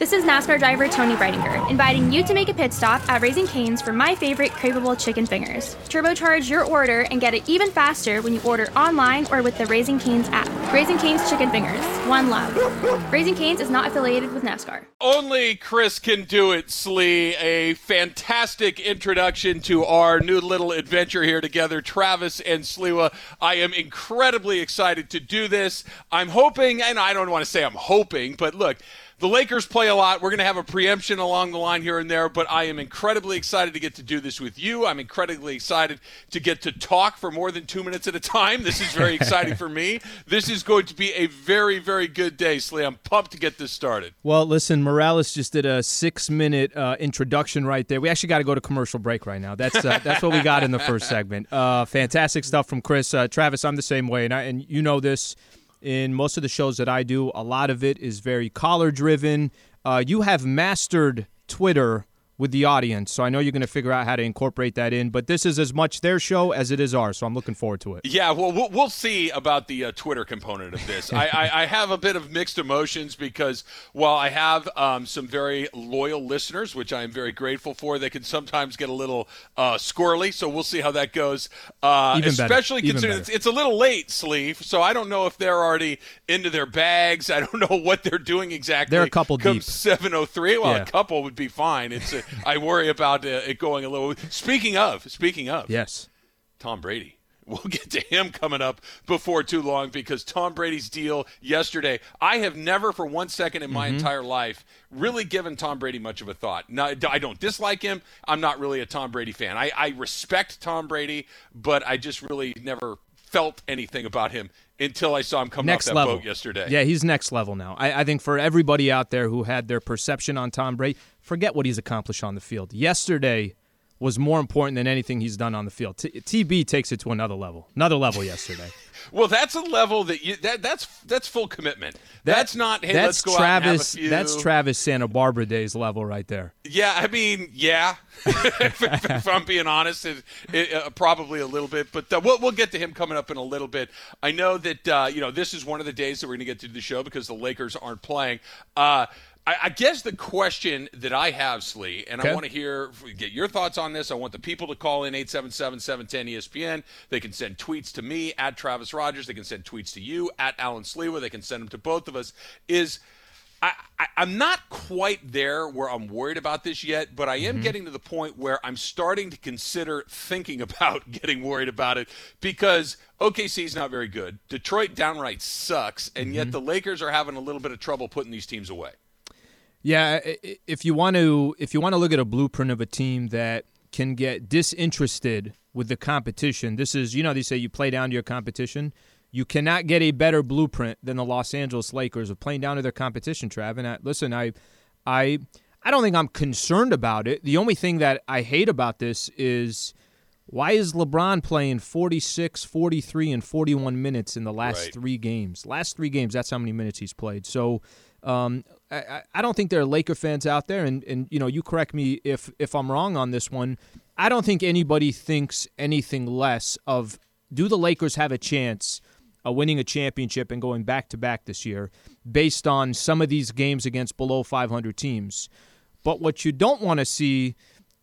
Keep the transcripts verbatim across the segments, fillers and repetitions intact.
This is NASCAR driver Tony Breidinger, inviting you to make a pit stop at Raising Cane's for my favorite craveable chicken fingers. Turbocharge your order and get it even faster when you order online or with the Raising Cane's app. Raising Cane's Chicken Fingers. One love. Raising Cane's is not affiliated with NASCAR. Only Chris can do it, Slee. A fantastic introduction to our new little adventure here together, Travis and Sliwa. I am incredibly excited to do this. I'm hoping, and I don't want to say I'm hoping, but look, the Lakers play a lot. We're going to have a preemption along the line here and there, but I am incredibly excited to get to do this with you. I'm incredibly excited to get to talk for more than two minutes at a time. This is very exciting for me. This is going to be a very, very good day, Slee. I'm pumped to get this started. Well, listen, Morales just did a six-minute uh, introduction right there. We actually got to go to commercial break right now. That's uh, that's what we got in the first segment. Uh, fantastic stuff from Chris. Uh, Travis, I'm the same way, and, I, and you know this. In most of the shows that I do, a lot of it is very caller-driven. Uh, you have mastered Twitter with the audience, so I know you're going to figure out how to incorporate that in. But this is as much their show as it is ours, so I'm looking forward to it. Yeah, well, we'll, we'll see about the uh, Twitter component of this. I, I, I have a bit of mixed emotions because while I have um, some very loyal listeners, which I am very grateful for, they can sometimes get a little uh, squirrely, so we'll see how that goes. Uh, Even especially better. considering it's, it's a little late, Sleeve, so I don't know if they're already into their bags. I don't know what they're doing exactly. They're a couple Come deep. seven oh three, well, Yeah. a couple would be fine. It's a, I worry about uh, it going a little. Speaking of, speaking of, Yes. Tom Brady. We'll get to him coming up before too long because Tom Brady's deal yesterday, I have never for one second in my Mm-hmm. entire life really given Tom Brady much of a thought. Now, I don't dislike him. I'm not really a Tom Brady fan. I, I respect Tom Brady, but I just really never felt anything about him until I saw him come Next off that level. boat yesterday. Yeah, he's next level now. I, I think for everybody out there who had their perception on Tom Brady, forget what he's accomplished on the field. Yesterday was more important than anything he's done on the field. T- TB takes it to another level. Another level yesterday. Well, that's a level that you that that's that's full commitment. That- that's not hey, that's let's go Travis, out and have a few. That's Travis Santa Barbara Days level right there. Yeah, I mean, yeah. if, if I'm being honest, it, it, uh, probably a little bit, but uh, we'll we'll get to him coming up in a little bit. I know that uh, you know this is one of the days that we're going to get to the show because the Lakers aren't playing. Uh, I, I guess the question that I have, Slee, and Okay. I want to hear get your thoughts on this. I want the people to call in eight seven seven, seven one zero, E S P N. They can send tweets to me at Travis Rogers. They can send tweets to you at Alan Sliwa. They can send them to both of us. Is I, I, I'm not quite there where I'm worried about this yet, but I am Mm-hmm. getting to the point where I'm starting to consider thinking about getting worried about it because O K C is not very good. Detroit downright sucks, and Mm-hmm. yet the Lakers are having a little bit of trouble putting these teams away. Yeah, i- i- if you want to, if you want to look at a blueprint of a team that can get disinterested with the competition, this is, you know, they say you play down to your competition. You cannot get a better blueprint than the Los Angeles Lakers of playing down to their competition, Trav. And I, listen, I, I, I don't think I'm concerned about it. The only thing that I hate about this is why is LeBron playing forty-six, forty-three, and forty-one minutes in the last Right. three games? Last three games, that's how many minutes he's played. So um, I, I don't think there are Laker fans out there, and, and you know, you correct me if if I'm wrong on this one. I don't think anybody thinks anything less of, do the Lakers have a chance of winning a championship and going back-to-back this year based on some of these games against below five hundred teams? But what you don't want to see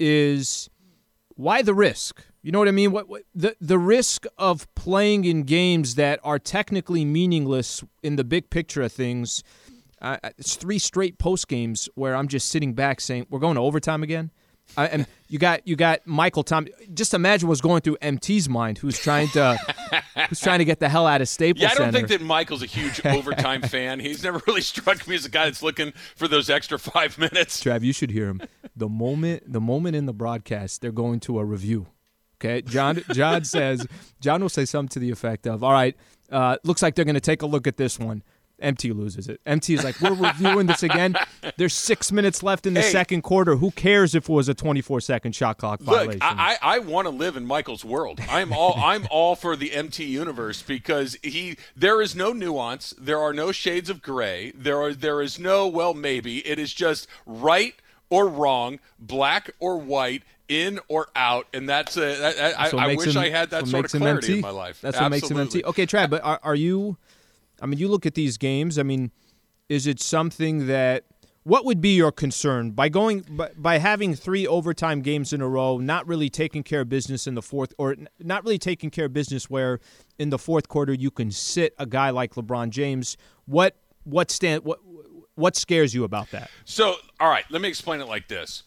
is, why the risk? You know what I mean? What, what the the risk of playing in games that are technically meaningless in the big picture of things. Uh, it's three straight post games where I'm just sitting back saying, "We're going to overtime again." Uh, and you got you got Michael Tom. Just imagine what's going through M T's mind, who's trying to who's trying to get the hell out of Staples Yeah, I don't Center. think that Michael's a huge overtime fan. He's never really struck me as a guy that's looking for those extra five minutes. Trav, you should hear him. The moment the moment in the broadcast, they're going to a review. Okay, John. John says John will say something to the effect of, "All right, uh, looks like they're going to take a look at this one." M T loses it. M T is like, "We're reviewing this again. There's six minutes left in the Hey. second quarter. Who cares if it was a twenty-four second shot clock violation?" Look, I, I, I want to live in Michael's world. I'm all I'm all for the M T universe because he there is no nuance. There are no shades of gray. There are there is no well maybe. It is just right or wrong, black or white, in or out, and that's a. That, I, That's what I makes wish him- I had that that's what sort of makes him clarity M T. in my life. That's what makes him M T. Absolutely. Okay, Trav, but are, are you? I mean, you look at these games. I mean, is it something that? what would be your concern by going by, by having three overtime games in a row, not really taking care of business in the fourth, or not really taking care of business where in the fourth quarter you can sit a guy like LeBron James? What what stand what what scares you about that? So, all right, let me explain it like this.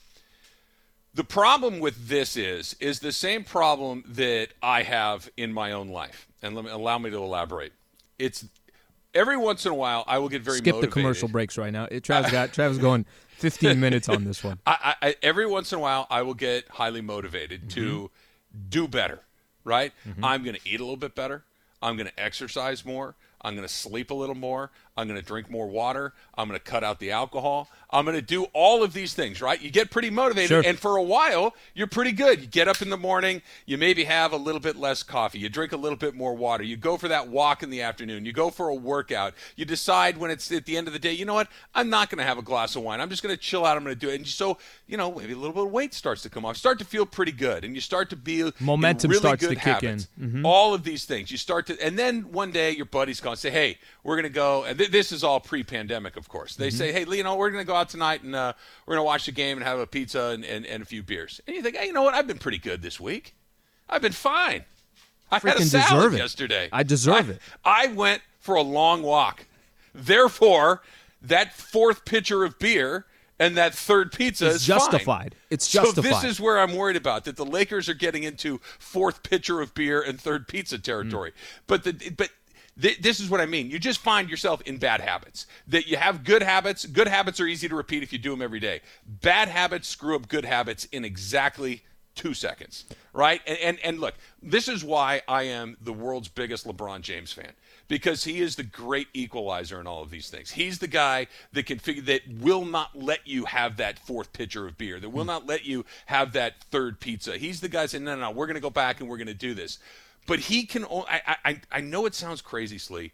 The problem with this is is the same problem that I have in my own life, and let me allow me to elaborate. It's every once in a while I will get very skip motivated. the commercial breaks right now. It, Travis got Travis going fifteen minutes on this one. I, I, every once in a while I will get highly motivated mm-hmm. to do better. Right? Mm-hmm. I'm going to eat a little bit better. I'm going to exercise more. I'm going to sleep a little more. I'm going to drink more water. I'm going to cut out the alcohol. I'm going to do all of these things, right? You get pretty motivated, sure. and for a while, you're pretty good. You get up in the morning. You maybe have a little bit less coffee. You drink a little bit more water. You go for that walk in the afternoon. You go for a workout. You decide when it's at the end of the day, you know what? I'm not going to have a glass of wine. I'm just going to chill out. I'm going to do it. And so, you know, maybe a little bit of weight starts to come off. Start to feel pretty good, and you start to be momentum really starts good to habits. kick in. Mm-hmm. All of these things. You start to, and then one day your buddy's going to say, hey, we're going to go, and th- this is all pre-pandemic, of course. They mm-hmm. say, hey, you know, we're going to go out tonight, and uh, we're going to watch the game and have a pizza and, and, and a few beers. And you think, hey, you know what? I've been pretty good this week. I've been fine. I Freaking had a salad deserve it. yesterday. I deserve I, it. I went for a long walk. Therefore, that fourth pitcher of beer and that third pizza it's is justified. Fine. It's justified. So this is where I'm worried about, that the Lakers are getting into fourth pitcher of beer and third pizza territory. Mm. But the but th- this is what I mean. You just find yourself in bad habits. That you have good habits. Good habits are easy to repeat if you do them every day. Bad habits screw up good habits in exactly two seconds, right? And, and and look, this is why I am the world's biggest LeBron James fan, because he is the great equalizer in all of these things. He's the guy that can figure, that will not let you have that fourth pitcher of beer, that will not let you have that third pizza. He's the guy saying, no, no, no, we're going to go back and we're going to do this. But he can. I, I I know it sounds crazy, Slee.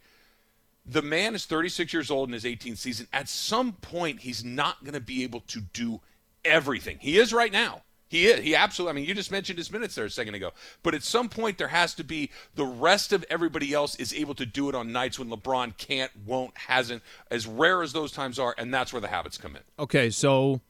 The man is thirty-six years old in his eighteenth season. At some point, he's not going to be able to do everything. He is right now. He is. He absolutely. I mean, you just mentioned his minutes there a second ago. But at some point, there has to be the rest of everybody else is able to do it on nights when LeBron can't, won't, hasn't, as rare as those times are, and that's where the habits come in. Okay, so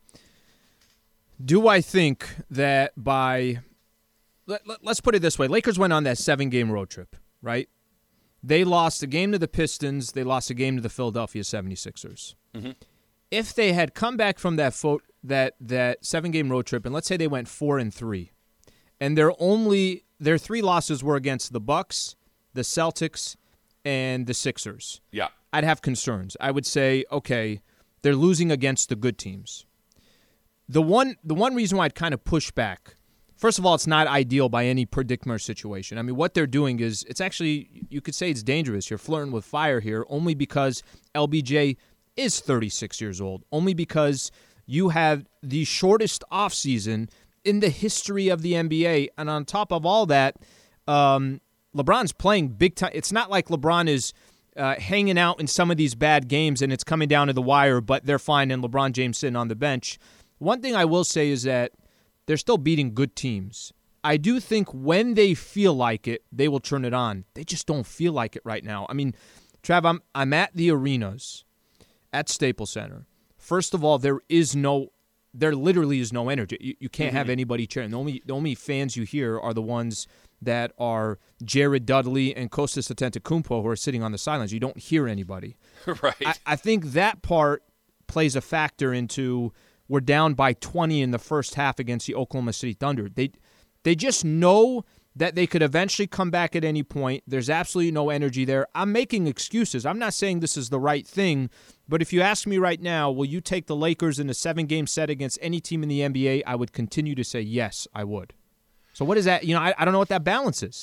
do I think that by let, let, let's put it this way. Lakers went on that seven-game road trip, right? They lost a game to the Pistons. They lost a game to the Philadelphia seventy-sixers. Mm-hmm. If they had come back from that fo- that that seven-game road trip, and let's say they went four and three, and their only their three losses were against the Bucks, the Celtics, and the Sixers. Yeah, I'd have concerns. I would say, okay, they're losing against the good teams. The one the one reason why I'd kind of push back, first of all, it's not ideal by any predicament situation. I mean, what they're doing is, it's actually, you could say it's dangerous. You're flirting with fire here, only because L B J is thirty-six years old, only because you have the shortest offseason in the history of the N B A. And on top of all that, um, LeBron's playing big time. It's not like LeBron is uh, hanging out in some of these bad games and it's coming down to the wire, but they're fine and LeBron James sitting on the bench. One thing I will say is that they're still beating good teams. I do think when they feel like it, they will turn it on. They just don't feel like it right now. I mean, Trav, I'm, I'm at the arenas at Staples Center. First of all, there is no, there literally is no energy. You, you can't mm-hmm. have anybody cheering. The only, the only fans you hear are the ones that are Jared Dudley and Kostas Antetokounmpo who are sitting on the sidelines. You don't hear anybody. Right. I, I think that part plays a factor into, we're down by twenty in the first half against the Oklahoma City Thunder. They, they just know that they could eventually come back at any point. There's absolutely no energy there. I'm making excuses. I'm not saying this is the right thing, but if you ask me right now, will you take the Lakers in a seven-game set against any team in the N B A, I would continue to say yes, I would. So what is that? You know, I, I don't know what that balance is.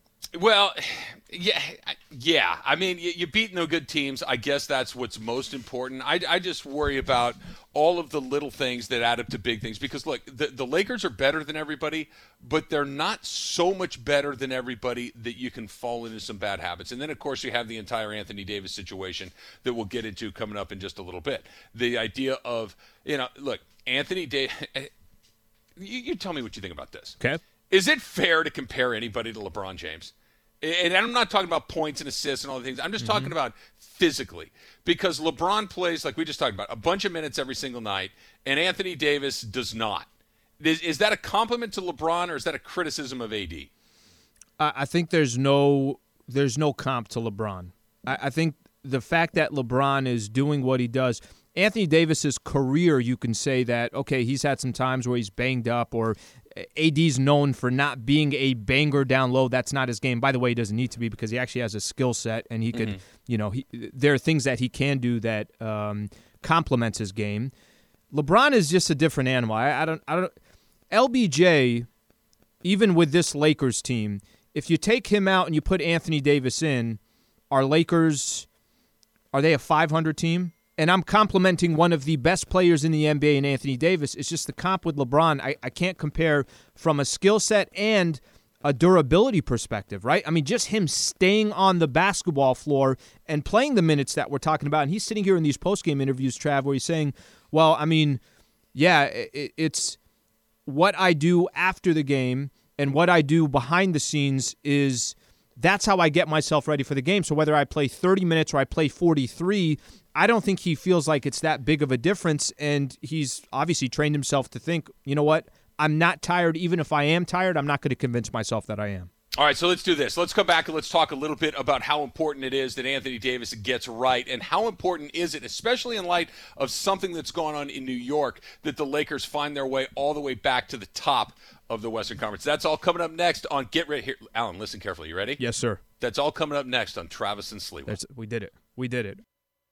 Well, yeah, yeah. I mean, you, you're beating the good teams. I guess that's what's most important. I, I just worry about all of the little things that add up to big things. Because, look, the, the Lakers are better than everybody, but they're not so much better than everybody that you can fall into some bad habits. And then, of course, you have the entire Anthony Davis situation that we'll get into coming up in just a little bit. The idea of, you know, look, Anthony Davis, you, you tell me what you think about this. Okay. Is it fair to compare anybody to LeBron James? And I'm not talking about points and assists and all the things. I'm just Mm-hmm. talking about physically. Because LeBron plays, like we just talked about, a bunch of minutes every single night, and Anthony Davis does not. Is, is that a compliment to LeBron, or is that a criticism of A D? I, I think there's no there's no comp to LeBron. I, I think the fact that LeBron is doing what he does, Anthony Davis's career, you can say that, okay, he's had some times where he's banged up, or A D's known for not being a banger down low. That's not his game. By the way, he doesn't need to be, because he actually has a skill set, and he could, mm-hmm. you know, he, there are things that he can do that um, complements his game. LeBron is just a different animal. I, I don't, I don't. L B J, even with this Lakers team, if you take him out and you put Anthony Davis in, are Lakers, are they a five hundred team? And I'm complimenting one of the best players in the N B A in Anthony Davis. It's just the comp with LeBron. I, I can't compare from a skill set and a durability perspective, right? I mean, just him staying on the basketball floor and playing the minutes that we're talking about. And he's sitting here in these post-game interviews, Trav, where he's saying, well, I mean, yeah, it, it's what I do after the game and what I do behind the scenes is that's how I get myself ready for the game. So whether I play thirty minutes or I play forty-three, I don't think he feels like it's that big of a difference, and he's obviously trained himself to think, you know what, I'm not tired. Even if I am tired, I'm not going to convince myself that I am. All right, so let's do this. Let's come back and let's talk a little bit about how important it is that Anthony Davis gets right, and how important is it, especially in light of something that's going on in New York, that the Lakers find their way all the way back to the top of the Western Conference. That's all coming up next on Get Ready. Here, Alan, listen carefully. You ready? Yes, sir. That's all coming up next on Travis and Sliwa. That's, we did it. We did it.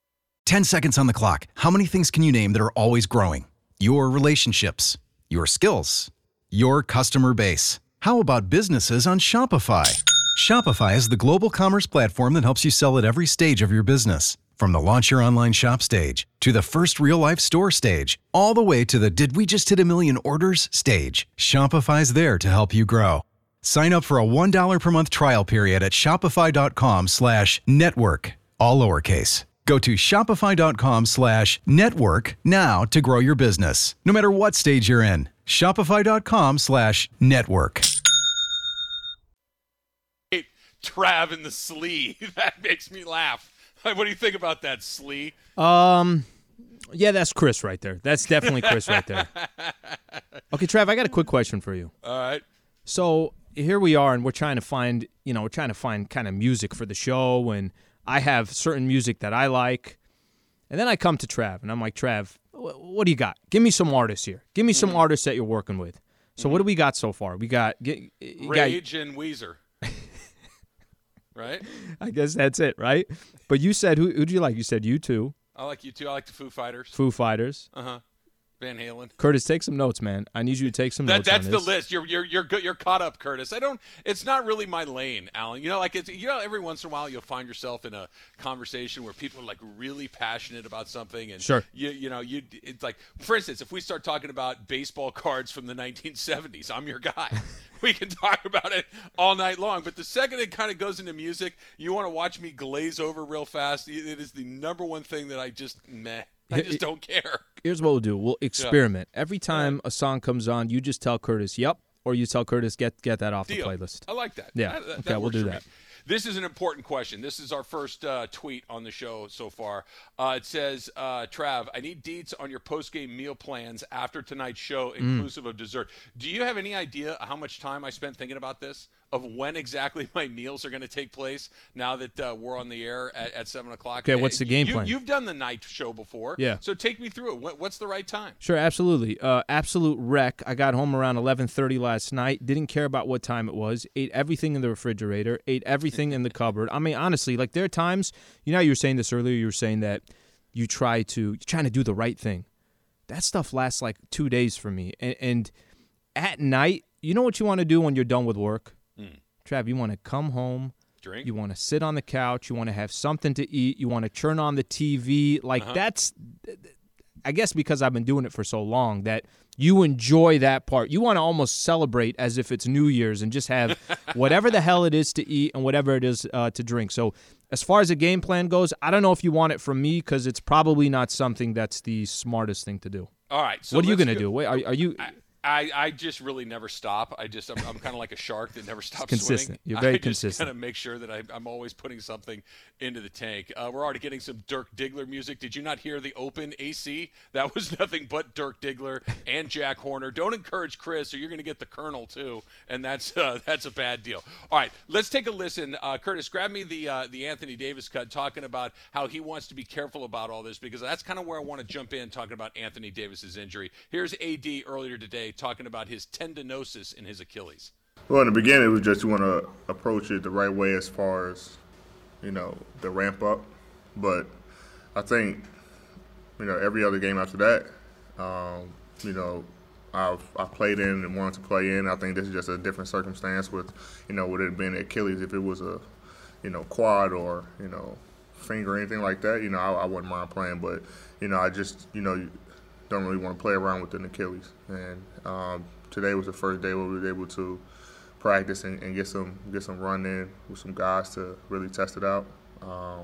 Ten seconds on the clock. How many things can you name that are always growing? Your relationships, your skills, your customer base. How about businesses on Shopify? Shopify is the global commerce platform that helps you sell at every stage of your business. From the launch your online shop stage, to the first real-life store stage, all the way to the did we just hit a million orders stage. Shopify's there to help you grow. Sign up for a one dollar per month trial period at shopify.com slash network, all lowercase. Go to shopify.com slash network now to grow your business, no matter what stage you're in. Shopify.com slash network. Trav and the Slee. That makes me laugh. What do you think about that, Slee? Um, yeah, that's Chris right there. That's definitely Chris right there. Okay, Trav, I got a quick question for you. All right. So here we are, and we're trying to find, you know, we're trying to find kind of music for the show, and I have certain music that I like. And then I come to Trav, and I'm like, Trav, what do you got? Give me some artists here. Give me some mm. artists that you're working with. So mm. what do we got so far? We got you Rage got, and Weezer. Right? I guess that's it, right? But you said, who who'd you like? You said U two. I like U two. I like the Foo Fighters. Foo Fighters. Uh-huh. Van Halen. Curtis, take some notes, man. I need you to take some that, notes. That's on the this. list. You're you're you're good. You're caught up, Curtis. I don't. It's not really my lane, Alan. You know, like it's you know, every once in a while you'll find yourself in a conversation where people are like really passionate about something, and sure. you you know you it's like, for instance, if we start talking about baseball cards from the nineteen seventies, I'm your guy. We can talk about it all night long. But the second it kind of goes into music, you want to watch me glaze over real fast. It is the number one thing that I just meh. I just don't care. Here's what we'll do. We'll experiment. Yeah. Every time a song comes on, you just tell Curtis, yep, or you tell Curtis, get get that off Deal. the playlist. I like that. Yeah. That, that, okay, that we'll do that. Me. This is an important question. This is our first uh, tweet on the show so far. Uh, it says, uh, Trav, I need deets on your post-game meal plans after tonight's show, inclusive mm. of dessert. Do you have any idea how much time I spent thinking about this? Of when exactly my meals are going to take place now that uh, we're on the air at, at seven o'clock. Okay, what's the game you, plan? You've done the night show before. Yeah. So take me through it. What, what's the right time? Sure, absolutely. Uh, absolute wreck. I got home around eleven thirty last night. Didn't care about what time it was. Ate everything in the refrigerator. Ate everything in the cupboard. I mean, honestly, like there are times, you know, you were saying this earlier, you were saying that you try to, you're trying to do the right thing. That stuff lasts like two days for me. And, and at night, you know what you want to do when you're done with work? Mm. Trav, you want to come home, drink. You want to sit on the couch, you want to have something to eat, you want to turn on the T V. Like uh-huh. that's, I guess because I've been doing it for so long, that you enjoy that part. You want to almost celebrate as if it's New Year's and just have whatever the hell it is to eat and whatever it is uh, to drink. So as far as the game plan goes, I don't know if you want it from me because it's probably not something that's the smartest thing to do. All right. So what are you going to do? Wait, are, are you... I- I, I just really never stop. I just I'm, I'm kind of like a shark that never stops consistent. swimming. You're very I consistent. just kind of make sure that I, I'm always putting something into the tank. Uh, we're already getting some Dirk Diggler music. Did you not hear the open A C? That was nothing but Dirk Diggler and Jack Horner. Don't encourage Chris, or you're going to get the Colonel too, and that's uh, that's a bad deal. All right, let's take a listen. Uh, Curtis, grab me the uh, the Anthony Davis cut, talking about how he wants to be careful about all this, because that's kind of where I want to jump in, talking about Anthony Davis's injury. Here's A D earlier today talking about his tendinosis in his Achilles. Well, in the beginning, it was just you want to approach it the right way as far as, you know, the ramp up. But I think, you know, every other game after that, um, you know, I've, I've played in and wanted to play in. I think this is just a different circumstance with, you know, would it have been Achilles if it was a, you know, quad or, you know, finger or anything like that, you know, I, I wouldn't mind playing. But, you know, I just, you know, don't really want to play around with an Achilles. And um, today was the first day where we were able to practice and, and get some get some run in with some guys to really test it out. Um,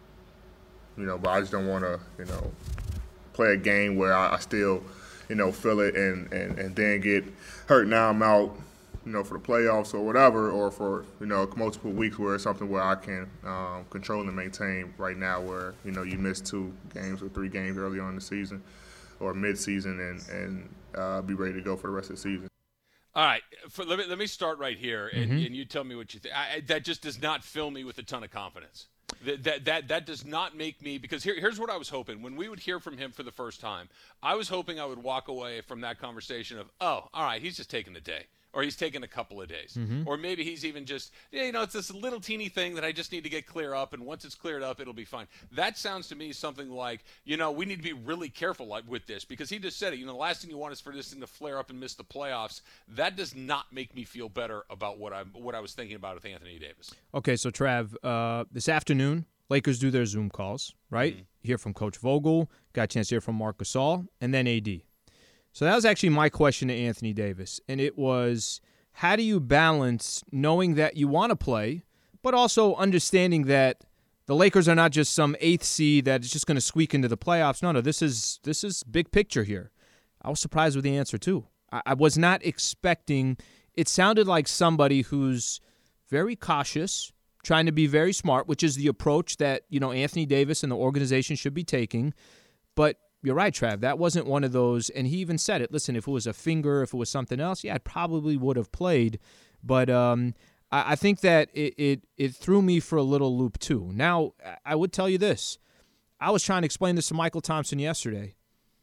you know, but I just don't want to, you know, play a game where I, I still, you know, feel it and, and, and then get hurt. Now I'm out, you know, for the playoffs or whatever, or for, you know, multiple weeks where it's something where I can um, control and maintain. Right now where, you know, you miss two games or three games early on in the season or mid-season and, and uh, be ready to go for the rest of the season. All right, for, let me let me start right here, and, Mm-hmm. and you tell me what you think. I, that just does not fill me with a ton of confidence. That that that, that does not make me, because here, here's what I was hoping. When we would hear from him for the first time, I was hoping I would walk away from that conversation of, oh, all right, he's just taking a day. Or he's taking a couple of days. Mm-hmm. Or maybe he's even just, you know, it's this little teeny thing that I just need to get clear up, and once it's cleared up, it'll be fine. That sounds to me something like, you know, we need to be really careful with this, because he just said it. You know, the last thing you want is for this thing to flare up and miss the playoffs. That does not make me feel better about what I what I was thinking about with Anthony Davis. Okay, so Trav, uh, this afternoon, Lakers do their Zoom calls, right? Mm-hmm. Hear from Coach Vogel, got a chance to hear from Marc Gasol, and then A D. So that was actually my question to Anthony Davis, and it was, how do you balance knowing that you want to play, but also understanding that the Lakers are not just some eighth seed that is just going to squeak into the playoffs? No, no, this is this is big picture here. I was surprised with the answer, too. I, I was not expecting – it sounded like somebody who's very cautious, trying to be very smart, which is the approach that, you know, Anthony Davis and the organization should be taking. But you're right, Trav. That wasn't one of those, and he even said it. Listen, if it was a finger, if it was something else, yeah, I probably would have played. But um, I, I think that it, it it threw me for a little loop too. Now, I would tell you this. I was trying to explain this to Michael Thompson yesterday.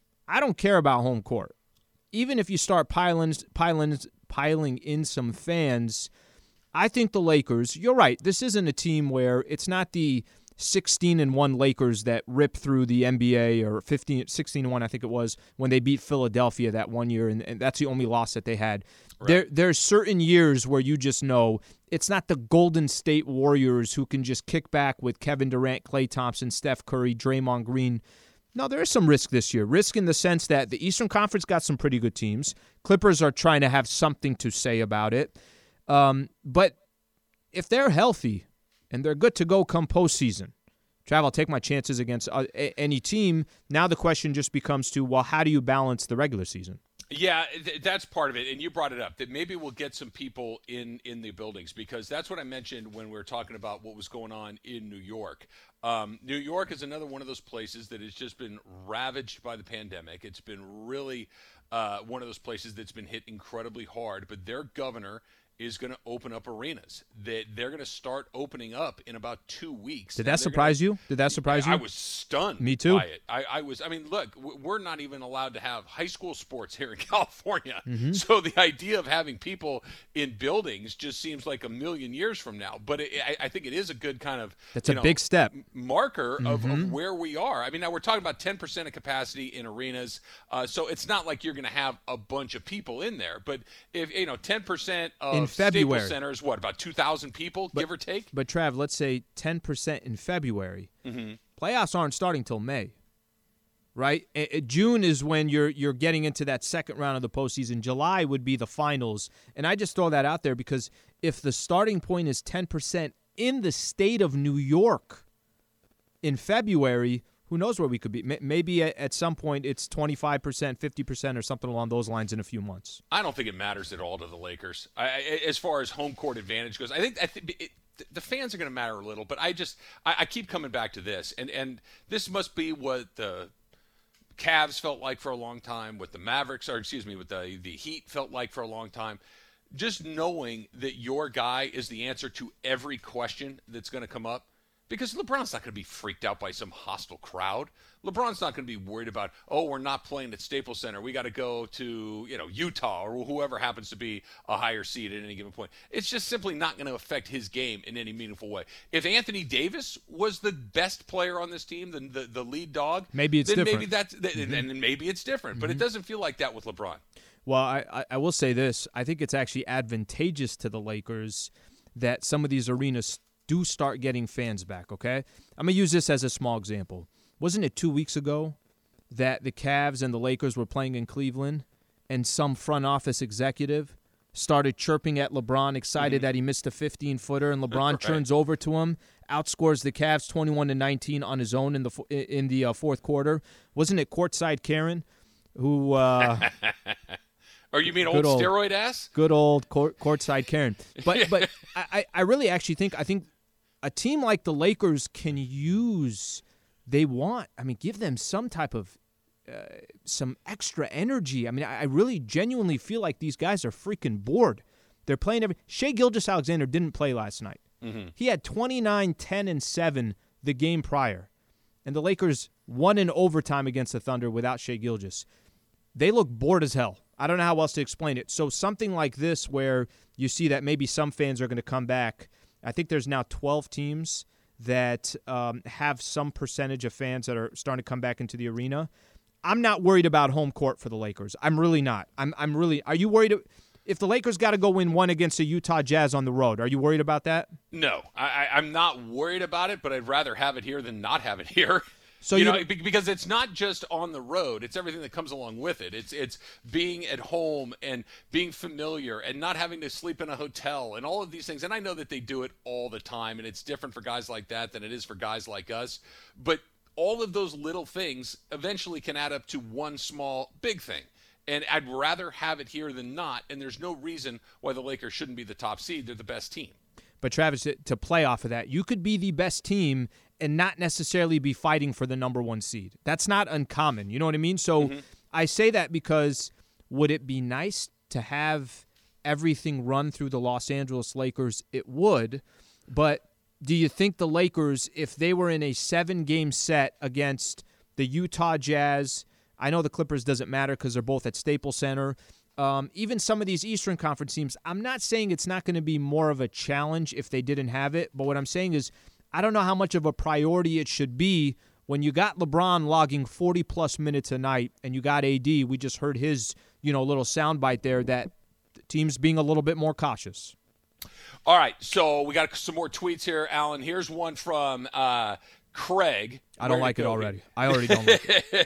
I don't care about home court. Even if you start piling piling piling in some fans, I think the Lakers, you're right, this isn't a team where it's not the sixteen and one Lakers that ripped through the N B A, or fifteen, sixteen and one I think it was, when they beat Philadelphia that one year, and, and that's the only loss that they had. Right. There there's certain years where you just know it's not the Golden State Warriors who can just kick back with Kevin Durant, Klay Thompson, Steph Curry, Draymond Green. No, there is some risk this year. Risk in the sense that the Eastern Conference got some pretty good teams. Clippers are trying to have something to say about it. Um, but if they're healthy and they're good to go come postseason, Trav, I'll take my chances against uh, any team. Now the question just becomes to, well, how do you balance the regular season? Yeah, th- that's part of it, and you brought it up, that maybe we'll get some people in, in the buildings, because that's what I mentioned when we were talking about what was going on in New York. Um, New York is another one of those places that has just been ravaged by the pandemic. It's been really uh, one of those places that's been hit incredibly hard, but their governor is going to open up arenas. That they're going to start opening up in about two weeks. Did that surprise gonna, you? Did that surprise you? I was stunned. Me too. By it. I, I was. I mean, look, we're not even allowed to have high school sports here in California. Mm-hmm. So the idea of having people in buildings just seems like a million years from now. But it, I, I think it is a good kind of that's a know, big step marker mm-hmm. of, of where we are. I mean, now we're talking about ten percent of capacity in arenas, uh, so it's not like you're going to have a bunch of people in there. But if you know, ten percent of in February. Staples Center is what, about two thousand people, but, give or take? But, Trav, let's say ten percent in February. Mm-hmm. Playoffs aren't starting till May, right? A- a June is when you're you're getting into that second round of the postseason. July would be the finals. And I just throw that out there because if the starting point is ten percent in the state of New York in February, who knows where we could be? Maybe at some point it's twenty-five percent, fifty percent, or something along those lines in a few months. I don't think it matters at all to the Lakers. I, as far as home court advantage goes, I think, I think it, the fans are going to matter a little, but I just I, I keep coming back to this, and, and this must be what the Cavs felt like for a long time, what the Mavericks, or excuse me, what the, the Heat felt like for a long time. Just knowing that your guy is the answer to every question that's going to come up. Because LeBron's not going to be freaked out by some hostile crowd. LeBron's not going to be worried about, oh, we're not playing at Staples Center. We got to go to, you know, Utah or whoever happens to be a higher seed at any given point. It's just simply not going to affect his game in any meaningful way. If Anthony Davis was the best player on this team, the the, the lead dog, maybe it's then different. Maybe that's mm-hmm. and, and maybe it's different. Mm-hmm. But it doesn't feel like that with LeBron. Well, I, I will say this. I think it's actually advantageous to the Lakers that some of these arenas do start getting fans back, okay? I'm going to use this as a small example. Wasn't it two weeks ago that the Cavs and the Lakers were playing in Cleveland and some front office executive started chirping at LeBron, excited mm-hmm. that he missed a fifteen-footer, and LeBron right. turns over to him, outscores the Cavs twenty-one to nineteen on his own in the in the uh, fourth quarter? Wasn't it courtside Karen who uh, Or you mean old, old steroid ass? Good old court, courtside Karen. But but I, I really actually think I think a team like the Lakers can use, they want, I mean, give them some type of, uh, some extra energy. I mean, I, I really genuinely feel like these guys are freaking bored. They're playing every, Shai Gilgeous-Alexander didn't play last night. Mm-hmm. He had twenty-nine, ten, and seven the game prior. And the Lakers won in overtime against the Thunder without Shai Gilgeous. They look bored as hell. I don't know how else to explain it. So something like this where you see that maybe some fans are going to come back. I think there's now twelve teams that um, have some percentage of fans that are starting to come back into the arena. I'm not worried about home court for the Lakers. I'm really not. I'm I'm really – are you worried – if the Lakers got to go win one against the Utah Jazz on the road, are you worried about that? No. I, I'm not worried about it, but I'd rather have it here than not have it here. So you, you know, because it's not just on the road; it's everything that comes along with it. It's it's being at home and being familiar and not having to sleep in a hotel and all of these things. And I know that they do it all the time, and it's different for guys like that than it is for guys like us. But all of those little things eventually can add up to one small big thing. And I'd rather have it here than not. And there's no reason why the Lakers shouldn't be the top seed. They're the best team. But Travis, to play off of that, you could be the best team and not necessarily be fighting for the number one seed. That's not uncommon. You know what I mean? So mm-hmm. I say that because would it be nice to have everything run through the Los Angeles Lakers? It would. But do you think the Lakers, if they were in a seven-game set against the Utah Jazz, I know the Clippers doesn't matter because they're both at Staples Center, Um, even some of these Eastern Conference teams, I'm not saying it's not going to be more of a challenge if they didn't have it, but what I'm saying is I don't know how much of a priority it should be when you got LeBron logging forty-plus minutes a night and you got A D. We just heard his, you know, little soundbite there that the team's being a little bit more cautious. All right, so we got some more tweets here, Alan. Here's one from uh, Craig. I don't like it already. I already don't like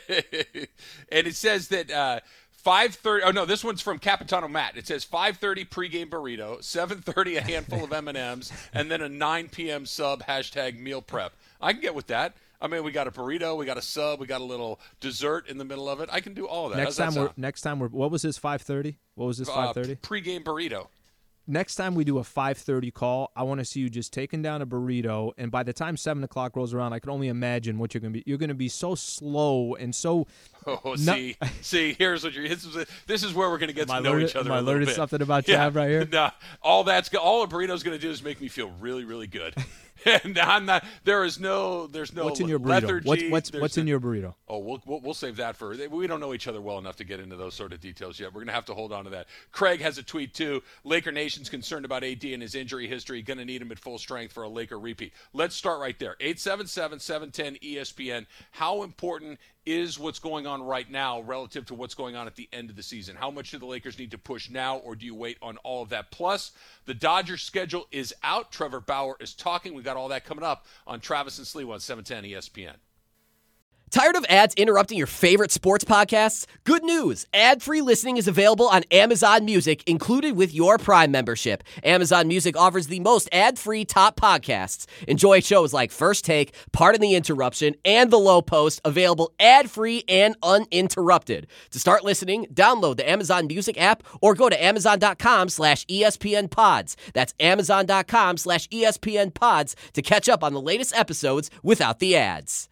it. And it says that uh, five thirty – oh, no, this one's from Capitano Matt. It says five thirty pregame burrito, seven thirty a handful of M and M's, and then a nine p.m. sub, hashtag meal prep. I can get with that. I mean, we got a burrito, we got a sub, we got a little dessert in the middle of it. I can do all of that. Next time, we're, next time we're – what was his five thirty? What was his five thirty? Uh, pregame burrito. Next time we do a five thirty call, I want to see you just taking down a burrito, and by the time seven o'clock rolls around, I can only imagine what you're going to be. You're going to be so slow and so Oh, see, no- see, here's what you're. This is, this is where we're going to get to know learned, each other. Am I a little learning bit. something about yeah. Trav right here? No, all that's all a burrito's going to do is make me feel really, really good. And I'm not. There is no. There's no. What's in your burrito? Lethargy, what's what's, what's in your burrito? Oh, we'll, we'll we'll save that for. We don't know each other well enough to get into those sort of details yet. We're going to have to hold on to that. Craig has a tweet too. Laker Nation's concerned about A D and his injury history. Going to need him at full strength for a Laker repeat. Let's start right there. eight seven seven, seven one zero, E S P N. How important is what's going on right now relative to what's going on at the end of the season? How much do the Lakers need to push now, or do you wait on all of that? Plus, the Dodgers schedule is out. Trevor Bauer is talking. We got all that coming up on Travis and Sliwa on seven ten E S P N. Tired of ads interrupting your favorite sports podcasts? Good news! Ad-free listening is available on Amazon Music, included with your Prime membership. Amazon Music offers the most ad-free top podcasts. Enjoy shows like First Take, Pardon the Interruption, and The Low Post, available ad-free and uninterrupted. To start listening, download the Amazon Music app or go to amazon.com slash ESPN pods. That's amazon.com slash ESPN pods to catch up on the latest episodes without the ads.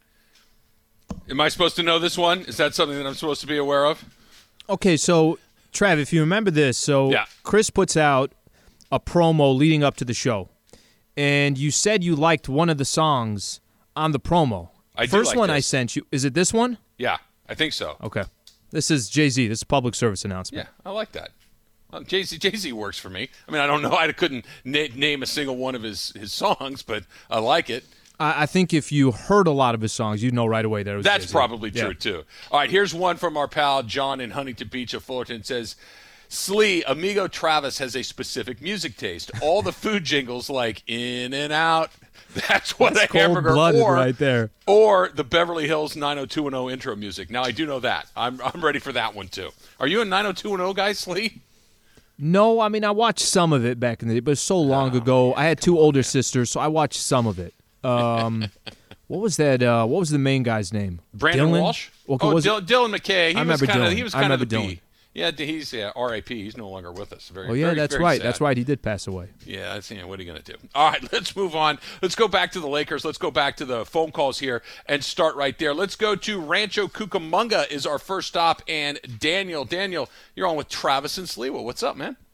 Am I supposed to know this one? Is that something that I'm supposed to be aware of? Okay, so, Trav, if you remember this, so yeah. Chris puts out a promo leading up to the show, and you said you liked one of the songs on the promo. I do First like one this. I sent you, is it this one? Yeah, I think so. Okay. This is Jay-Z. This is a public service announcement. Yeah, I like that. Well, Jay-Z, Jay-Z works for me. I mean, I don't know. I couldn't na- name a single one of his, his songs, but I like it. I think if you heard a lot of his songs, you'd know right away that it was That's Jay-Z. probably true, yeah. too. All right, here's one from our pal John in Huntington Beach of Fullerton. It says, Slee, amigo Travis has a specific music taste. All the food jingles like In and Out. That's what That's a hamburger cold-blooded or, right there. Or the Beverly Hills nine oh two one oh intro music. Now, I do know that. I'm I'm ready for that one, too. Are you a nine oh two one oh guy, Slee? No, I mean, I watched some of it back in the day, but it's so long oh, ago. I had two older sisters, so I watched some of it. Um, what was that? Uh, what was the main guy's name? Brandon Dylan? Walsh? Okay, oh, was Dylan, Dylan McKay. He I was remember kinda, Dylan. He was I kind of remember the Dylan. B. Yeah, he's yeah, R I P He's no longer with us. Very, Oh, yeah, very, that's very right. sad. That's right. He did pass away. Yeah, that's, yeah, what are you going to do? All right, let's move on. Let's go back to the Lakers. Let's go back to the phone calls here and start right there. Let's go to Rancho Cucamonga is our first stop, and Daniel. Daniel, you're on with Travis and Sliwa. What's up, man?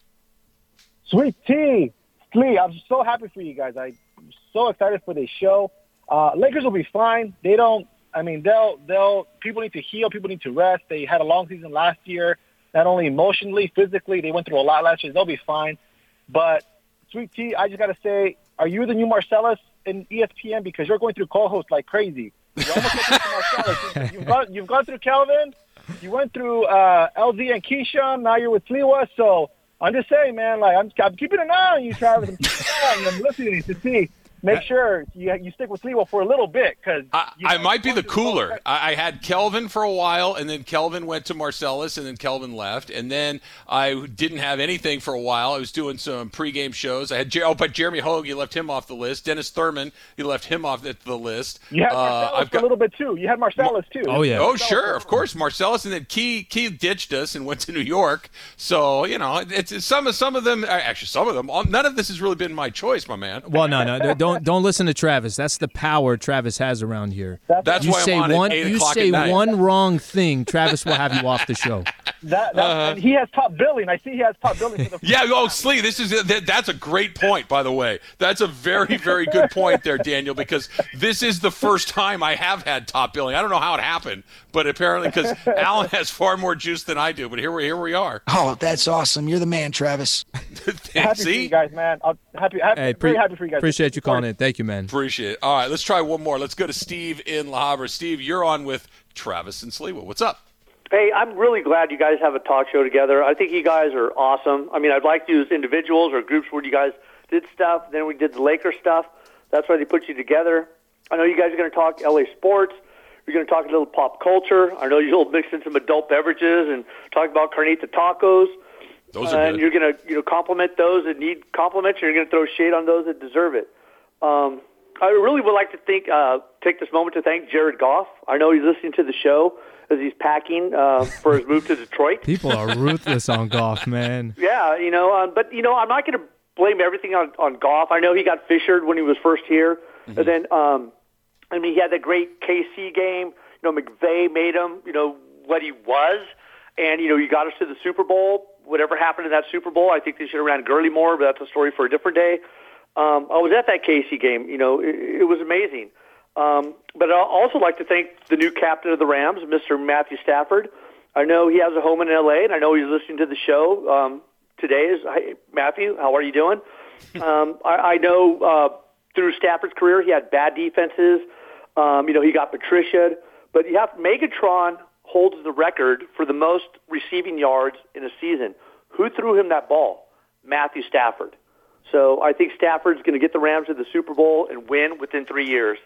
Sweet tea. Slee, I'm so happy for you guys. I'm so excited for this show. Uh, Lakers will be fine. They don't, I mean, they'll, they'll, people need to heal. People need to rest. They had a long season last year, not only emotionally, physically. They went through a lot last year. They'll be fine. But, Sweet Tea, I just got to say, are you the new Marcellus in E S P N? Because you're going through co-hosts like crazy. You're almost getting to Marcellus. You've gone, you've gone through Kelvin. You went through uh, L Z and Keyshawn. Now you're with Sliwa. So I'm just saying, man, like, I'm, I'm keeping an eye on you, Travis. I'm keeping an eye on you. I'm listening to see. Make sure you you stick with Sliwa for a little bit, because I, I might be the cooler. I, I had Kelvin for a while, and then Kelvin went to Marcellus, and then Kelvin left, and then I didn't have anything for a while. I was doing some pregame shows. I had oh, but Jeremy Hogue, you left him off the list. Dennis Thurman, you left him off the, the list. You had uh, Marcellus I've got, for a little bit too. You had Marcellus too. Oh yeah. Oh sure, of course, Marcellus, and then Key Key ditched us and went to New York. So you know, it's, it's some of some of them. Actually, some of them. None of this has really been my choice, my man. Well, no, no, don't don't listen to Travis. That's the power Travis has around here. That's you why say I'm on one, at eight you o'clock say at night. one wrong thing, Travis will have you off the show. That, that, Uh-huh. and he has top billing. I see he has top billing for the. Yeah, oh, Slee, this is that, that's a great point, by the way. That's a very, very good point there, Daniel, because this is the first time I have had top billing. I don't know how it happened, but apparently because Alan has far more juice than I do. But here we here we are. Oh, that's awesome! You're the man, Travis. Happy for you See, guys, man. I'm happy, happy Hey, very pre- happy for you guys. appreciate you calling in. Thank you, man. appreciate it. All right, let's try one more. Let's go to Steve in La Habra. Steve, you're on with Travis and Sliwa. What's up? Hey, I'm really glad you guys have a talk show together. I think you guys are awesome. I mean, I'd like you as individuals or groups where you guys did stuff. Then we did the Lakers stuff. That's why they put you together. I know you guys are going to talk L A sports. You're going to talk a little pop culture. I know you'll mix in some adult beverages and talk about carnita tacos. Those are and good. you're going to you know compliment those that need compliments, and you're going to throw shade on those that deserve it. Um, I really would like to think uh, take this moment to thank Jared Goff. I know he's listening to the show as he's packing uh, for his move to Detroit. People are ruthless on golf, man. Yeah, you know, uh, but, you know, I'm not going to blame everything on, on Goff. I know he got fissured when he was first here. Mm-hmm. And then, um, I mean, he had that great K C game. You know, McVay made him, you know, what he was. And, you know, he got us to the Super Bowl. Whatever happened in that Super Bowl, I think they should have ran Gurley more, but that's a story for a different day. Um, I was at that K C game. You know, it, it was amazing. Um, but I'd also like to thank the new captain of the Rams, Mister Matthew Stafford. I know he has a home in L A, and I know he's listening to the show um, today. Is hi, Matthew, how are you doing? um, I, I know uh, through Stafford's career, he had bad defenses. Um, you know, he got Patricia. But you have Megatron holds the record for the most receiving yards in a season. Who threw him that ball? Matthew Stafford. So I think Stafford's going to get the Rams to the Super Bowl and win within three years.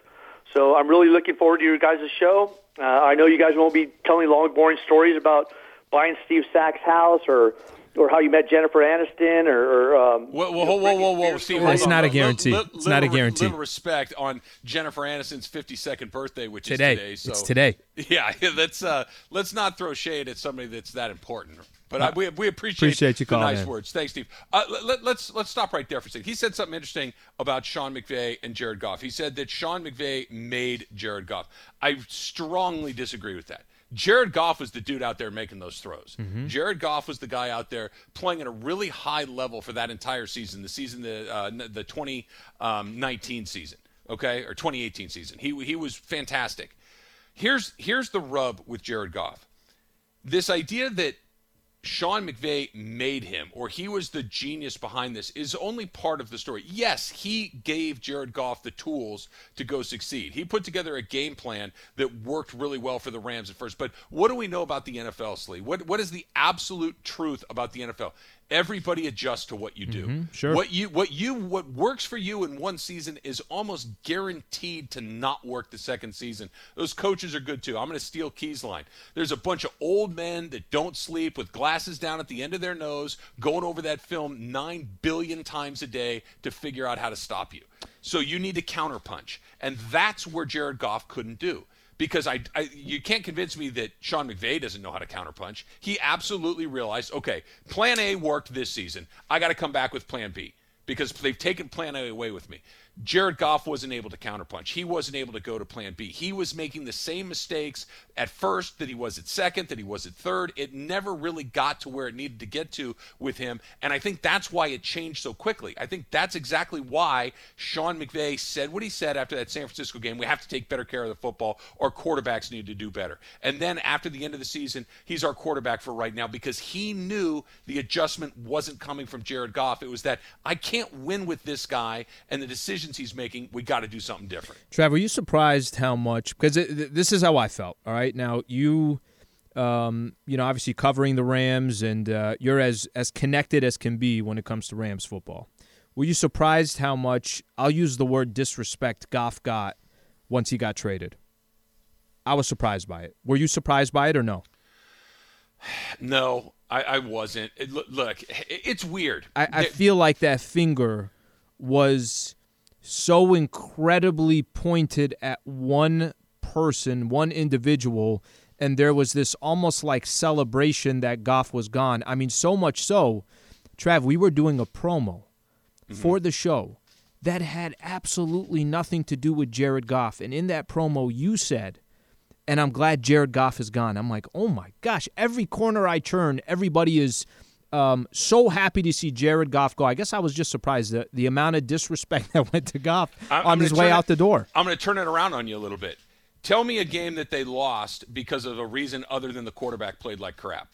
So I'm really looking forward to your guys' show. Uh, I know you guys won't be telling long, boring stories about buying Steve Sack's house or or how you met Jennifer Aniston or, or um, whoa, whoa, whoa, whoa, whoa, whoa, Steve, well, it's on. not a L- guarantee. L- it's not a little, guarantee. Little respect on Jennifer Aniston's fifty-second birthday, which today. is today. So, it's today. Yeah, let's uh, let's not throw shade at somebody that's that important. But I, we we appreciate, appreciate you the nice in. words. Thanks, Steve. Uh, let, let's let's stop right there for a second. He said something interesting about Sean McVay and Jared Goff. He said that Sean McVay made Jared Goff. I strongly disagree with that. Jared Goff was the dude out there making those throws. Mm-hmm. Jared Goff was the guy out there playing at a really high level for that entire season, the season, the uh, the twenty nineteen season, okay, or twenty eighteen season. He he was fantastic. Here's here's the rub with Jared Goff. This idea that Sean McVay made him, or he was the genius behind this, is only part of the story. Yes, he gave Jared Goff the tools to go succeed. He put together a game plan that worked really well for the Rams at first. But what do we know about the N F L, Slee? What What is the absolute truth about the N F L? Everybody adjusts to what you do. Mm-hmm, sure. What you what you what works for you in one season is almost guaranteed to not work the second season. Those coaches are good too. I'm going to steal Key's line. There's a bunch of old men that don't sleep with glasses down at the end of their nose, going over that film nine billion times a day to figure out how to stop you. So you need to counterpunch, and that's where Jared Goff couldn't do. Because I, I, you can't convince me that Sean McVay doesn't know how to counterpunch. He absolutely realized, okay, plan A worked this season. I got to come back with plan B because they've taken plan A away with me. Jared Goff wasn't able to counterpunch. He wasn't able to go to plan B. He was making the same mistakes at first that he was at second, that he was at third. It never really got to where it needed to get to with him, and I think that's why it changed so quickly. I think that's exactly why Sean McVay said what he said after that San Francisco game. We have to take better care of the football. Our quarterbacks need to do better. And then after the end of the season, he's our quarterback for right now because he knew the adjustment wasn't coming from Jared Goff. It was that I can't win with this guy and the decision he's making, we got to do something different. Trav, were you surprised how much? Because it, this is how I felt. All right, now you, um, you know, obviously covering the Rams, and uh, you're as as connected as can be when it comes to Rams football. Were you surprised how much? I'll use the word disrespect Goff got once he got traded. I was surprised by it. Were you surprised by it or no? No, I, I wasn't. It, look, it's weird. I, I feel like that finger was so incredibly pointed at one person, one individual, and there was this almost like celebration that Goff was gone. I mean, so much so, Trav, we were doing a promo mm-hmm. for the show that had absolutely nothing to do with Jared Goff. And in that promo, you said, and I'm glad Jared Goff is gone. I'm like, oh my gosh, every corner I turn, everybody is Um, so happy to see Jared Goff go. I guess I was just surprised that the amount of disrespect that went to Goff I'm, on I'm his way it, out the door. I'm going to turn it around on you a little bit. Tell me a game that they lost because of a reason other than the quarterback played like crap.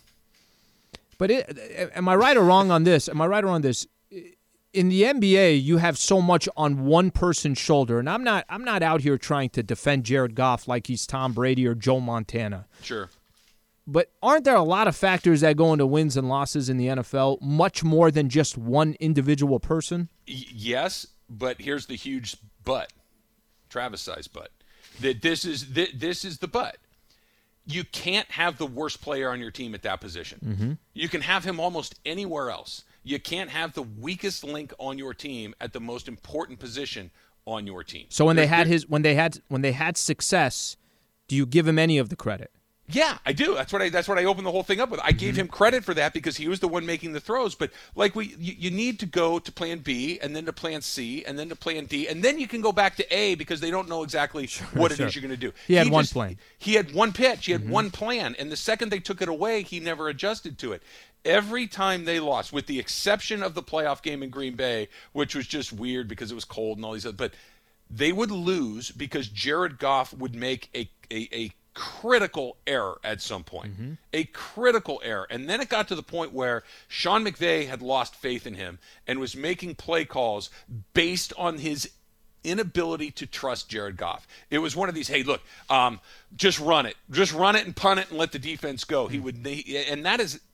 But it, am I right or wrong on this? Am I right or wrong on this? In the N B A, you have so much on one person's shoulder, and I'm not. I'm not out here trying to defend Jared Goff like he's Tom Brady or Joe Montana. Sure. But aren't there a lot of factors that go into wins and losses in the N F L, much more than just one individual person? Y- yes, but here's the huge but, Travis-sized but. That this is th- this is the but. You can't have the worst player on your team at that position. Mm-hmm. You can have him almost anywhere else. You can't have the weakest link on your team at the most important position on your team. So when There- they had there- his when they had when they had success, do you give him any of the credit? Yeah, I do. That's what I. That's what I opened the whole thing up with. I gave him credit for that because he was the one making the throws. But like we, you, you need to go to Plan B and then to Plan C and then to Plan D and then you can go back to A because they don't know exactly sure, what sure. it is you're going to do. He had he one just, plan. He had one pitch. He had mm-hmm. one plan, and the second they took it away, he never adjusted to it. Every time they lost, with the exception of the playoff game in Green Bay, which was just weird because it was cold and all these other, but they would lose because Jared Goff would make a a, a critical error at some point. Mm-hmm. A critical error. And then it got to the point where Sean McVay had lost faith in him and was making play calls based on his inability to trust Jared Goff. It was one of these, hey, look, um, just run it. Just run it and punt it and let the defense go. Mm-hmm. He would, and that is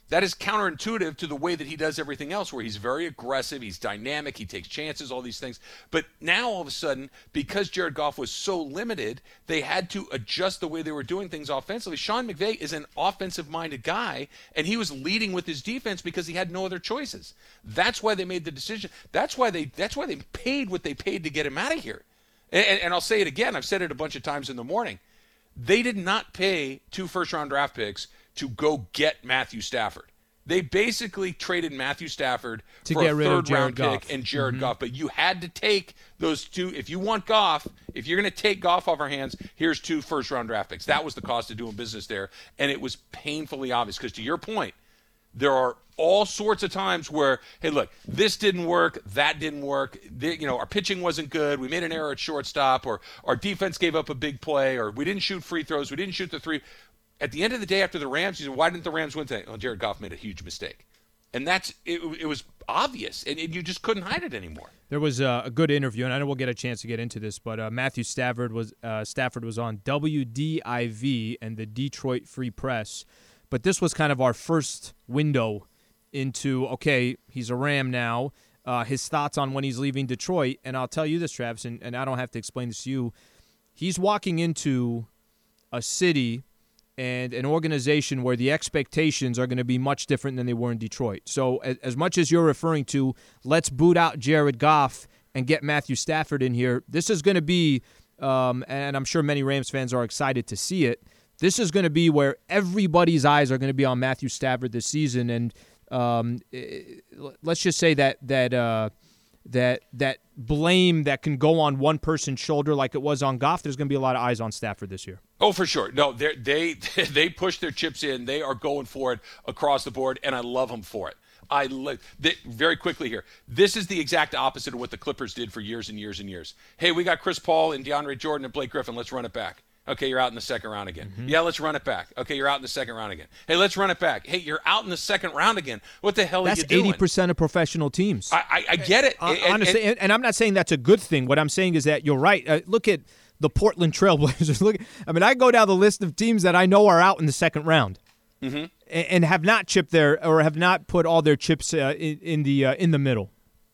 That is counterintuitive to the way that he does everything else, where he's very aggressive, he's dynamic, he takes chances, all these things. But now, all of a sudden, because Jared Goff was so limited, they had to adjust the way they were doing things offensively. Sean McVay is an offensive-minded guy, and he was leading with his defense because he had no other choices. That's why they made the decision. That's why they that's why they paid what they paid to get him out of here. And, and, and I'll say it again. I've said it a bunch of times in the morning. They did not pay two first-round draft picks to go get Matthew Stafford. They basically traded Matthew Stafford to for get a rid of third-round Jared pick Goff. and Jared Mhm. Goff. But you had to take those two. If you want Goff, if you're going to take Goff off our hands, here's two first-round draft picks. That was the cost of doing business there, and it was painfully obvious. Because to your point, there are all sorts of times where, hey, look, this didn't work, that didn't work. The, you know, our pitching wasn't good. We made an error at shortstop, or our defense gave up a big play, or we didn't shoot free throws. We didn't shoot the three. At the end of the day, after the Rams, you said, why didn't the Rams win today? Oh, Jared Goff made a huge mistake. And that's it, it was obvious, and, and you just couldn't hide it anymore. There was uh, a good interview, and I know we'll get a chance to get into this, but uh, Matthew Stafford was uh, Stafford was on W D I V and the Detroit Free Press. But this was kind of our first window into, okay, he's a Ram now, uh, his thoughts on when he's leaving Detroit. And I'll tell you this, Travis, and, and I don't have to explain this to you. He's walking into a city and an organization where the expectations are going to be much different than they were in Detroit. So as, as much as you're referring to, let's boot out Jared Goff and get Matthew Stafford in here, this is going to be, um, and I'm sure many Rams fans are excited to see it, this is going to be where everybody's eyes are going to be on Matthew Stafford this season. And um, it, let's just say that that uh, that that blame that can go on one person's shoulder like it was on Goff, there's going to be a lot of eyes on Stafford this year. Oh, for sure. No, they they they push their chips in. They are going for it across the board, and I love them for it. I li- they, very quickly here. This is the exact opposite of what the Clippers did for years and years and years. Hey, we got Chris Paul and DeAndre Jordan and Blake Griffin. Let's run it back. Okay, you're out in the second round again. Mm-hmm. Yeah, let's run it back. Okay, you're out in the second round again. Hey, let's run it back. Hey, you're out in the second round again. What the hell that's are you doing? That's eighty percent of professional teams. I, I, I get it. Uh, and, honestly, and, and, and I'm not saying that's a good thing. What I'm saying is that you're right. Uh, look at the Portland Trailblazers. Look, I mean, I go down the list of teams that I know are out in the second round, mm-hmm. and, and have not chipped their or have not put all their chips uh, in, in the uh, in the middle.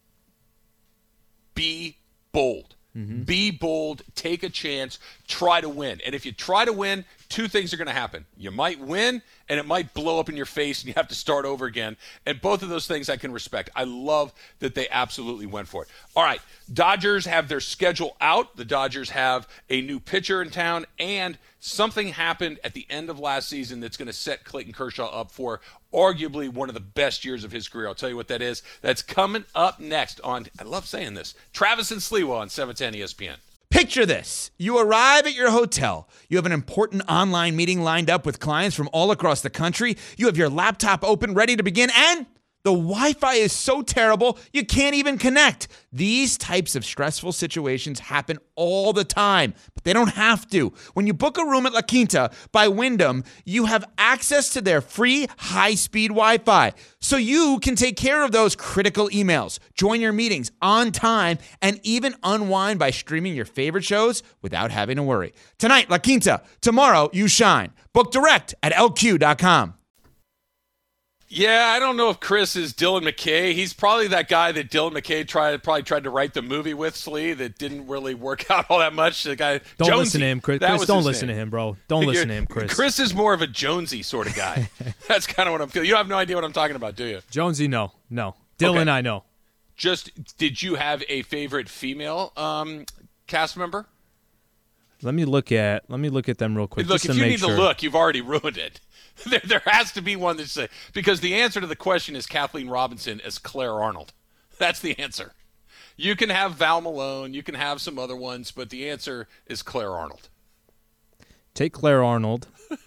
Be bold. Mm-hmm. Be bold. Take a chance. Try to win. And if you try to win, two things are going to happen. You might win, and it might blow up in your face, and you have to start over again. And both of those things I can respect. I love that they absolutely went for it. All right, Dodgers have their schedule out. The Dodgers have a new pitcher in town, and something happened at the end of last season that's going to set Clayton Kershaw up for arguably one of the best years of his career. I'll tell you what that is. That's coming up next on, I love saying this, Travis and Sliwa on seven ten E S P N. Picture this. You arrive at your hotel. You have an important online meeting lined up with clients from all across the country. You have your laptop open, ready to begin, and the Wi-Fi is so terrible, you can't even connect. These types of stressful situations happen all the time, but they don't have to. When you book a room at La Quinta by Wyndham, you have access to their free high-speed Wi-Fi, so you can take care of those critical emails, join your meetings on time, and even unwind by streaming your favorite shows without having to worry. Tonight, La Quinta. Tomorrow, you shine. Book direct at L Q dot com. Yeah, I don't know if Chris is Dylan McKay. He's probably that guy that Dylan McKay tried probably tried to write the movie with, Slee, that didn't really work out all that much. The guy Don't Jonesy, listen to him, Chris. Chris don't listen name. to him, bro. Don't listen to him, Chris. Chris is more of a Jonesy sort of guy. That's kind of what I'm feeling. You have no idea what I'm talking about, do you? Jonesy, no. No. Dylan, okay. I know. Just, did you have a favorite female um, cast member? Let me look at let me look at them real quick. Look, just if to you make need sure. to look, you've already ruined it. There, there has to be one that's uh, because the answer to the question is Kathleen Robinson as Claire Arnold. That's the answer. You can have Val Malone, you can have some other ones, but the answer is Claire Arnold. Take Claire Arnold.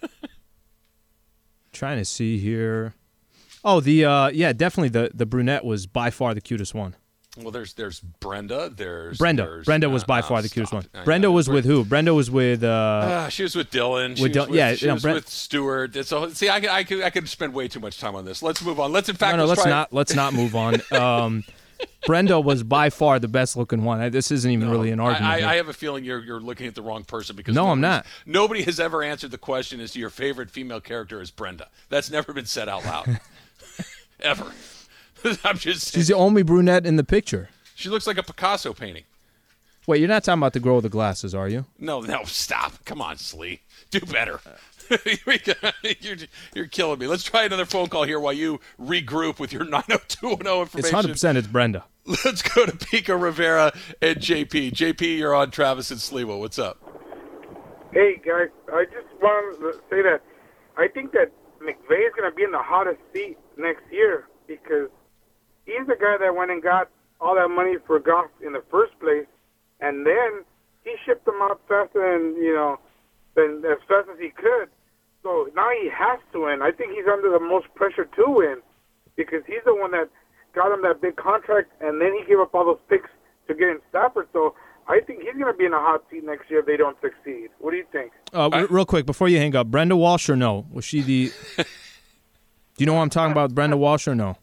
Trying to see here. Oh, the uh, yeah, definitely the the brunette was by far the cutest one. Well, there's there's Brenda. There's Brenda. There's, Brenda was uh, by uh, far the cutest stop. one. I Brenda know. was with who? Brenda was with. Uh, uh, she was with Dylan. She with was Dylan, with, yeah, she no, was Brent, with Stewart. It's a, see, I, I could I could spend way too much time on this. Let's move on. Let's in fact no, no, let's, let's try not let's not move on. Um, Brenda was by far the best looking one. I, this isn't even No, really an argument. I, here. I have a feeling you're you're looking at the wrong person because No, I'm nobody's- not. Nobody has ever answered the question as to your favorite female character is Brenda. That's never been said out loud, ever. I'm just saying. She's the only brunette in the picture. She looks like a Picasso painting. Wait, you're not talking about the girl with the glasses, are you? No, no, stop. Come on, Slee. Do better. you're, you're killing me. Let's try another phone call here while you regroup with your nine oh two one oh information. It's one hundred percent it's Brenda. Let's go to Pico Rivera and J P. J P, you're on Travis and Sliwa. What's up? Hey, guys. I just wanted to say that I think that McVay is going to be in the hottest seat next year because he's the guy that went and got all that money for Goff in the first place, and then he shipped them out faster than, you know, than as fast as he could. So now he has to win. I think he's under the most pressure to win because he's the one that got him that big contract, and then he gave up all those picks to get in Stafford. So I think he's going to be in a hot seat next year if they don't succeed. What do you think? Uh, r- real quick, before you hang up, Brenda Walsh or no? Was she the... Do you know what I'm talking about, Brenda Walsh or no?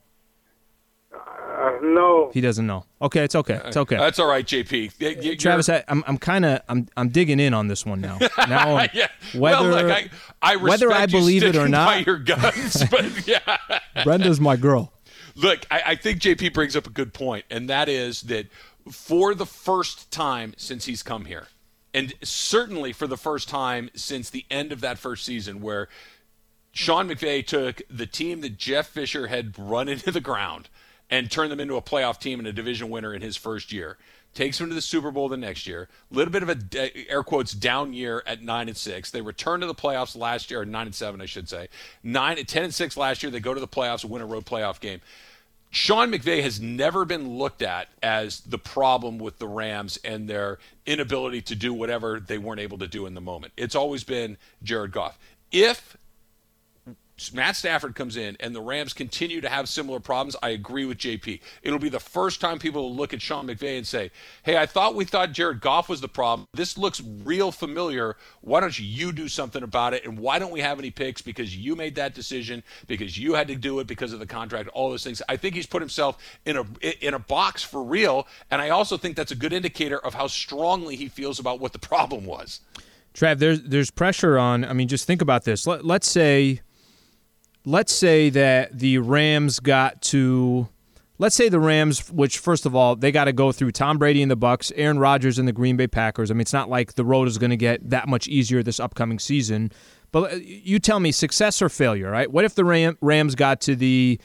Uh, no. He doesn't know. Okay, it's okay. It's okay. That's all right, J P. Y- y- Travis, I, I'm I'm kind of I'm I'm digging in on this one now. Now, um, yeah. whether well, look, I, I respect whether I you believe it or sticking by not, your guns, but yeah. Brenda's my girl. Look, I, I think J P brings up a good point, and that is that for the first time since he's come here, and certainly for the first time since the end of that first season where Sean McVay took the team that Jeff Fisher had run into the ground and turned them into a playoff team and a division winner in his first year, takes them to the Super Bowl the next year, a little bit of a, air quotes, down year at nine and six. They return to the playoffs last year, or nine and seven, I should say. nine, ten and six last year, they go to the playoffs and win a road playoff game. Sean McVay has never been looked at as the problem with the Rams and their inability to do whatever they weren't able to do in the moment. It's always been Jared Goff. If Matt Stafford comes in and the Rams continue to have similar problems, I agree with J P. It'll be the first time people will look at Sean McVay and say, hey, I thought we thought Jared Goff was the problem. This looks real familiar. Why don't you do something about it? And why don't we have any picks? Because you made that decision, because you had to do it because of the contract, all those things. I think he's put himself in a in a box for real, and I also think that's a good indicator of how strongly he feels about what the problem was. Trav, there's there's pressure on. I mean, just think about this. Let, let's say. Let's say that the Rams got to, let's say the Rams, which first of all, they got to go through Tom Brady and the Bucs, Aaron Rodgers and the Green Bay Packers. I mean, it's not like the road is going to get that much easier this upcoming season. But you tell me, success or failure, right? What if the Ram, Rams got to the,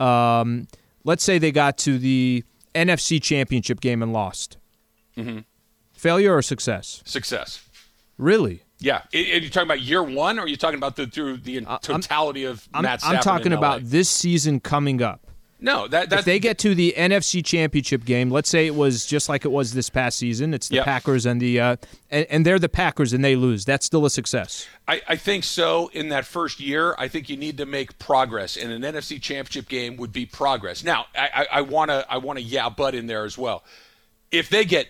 um, let's say they got to the N F C Championship game and lost? Mm-hmm. Failure or success? Success. Really? Yeah. Are you talking about year one, or are you talking about the through the totality of I'm, Matt Stafford? I'm talking in about L A? this season coming up. No, that that's, if they get to the N F C Championship game, let's say it was just like it was this past season. It's the Yep. Packers and the uh, and, and they're the Packers and they lose. That's still a success. I, I think so. In that first year, I think you need to make progress, and an N F C Championship game would be progress. Now, I, I, I wanna I wanna yeah, but in there as well. If they get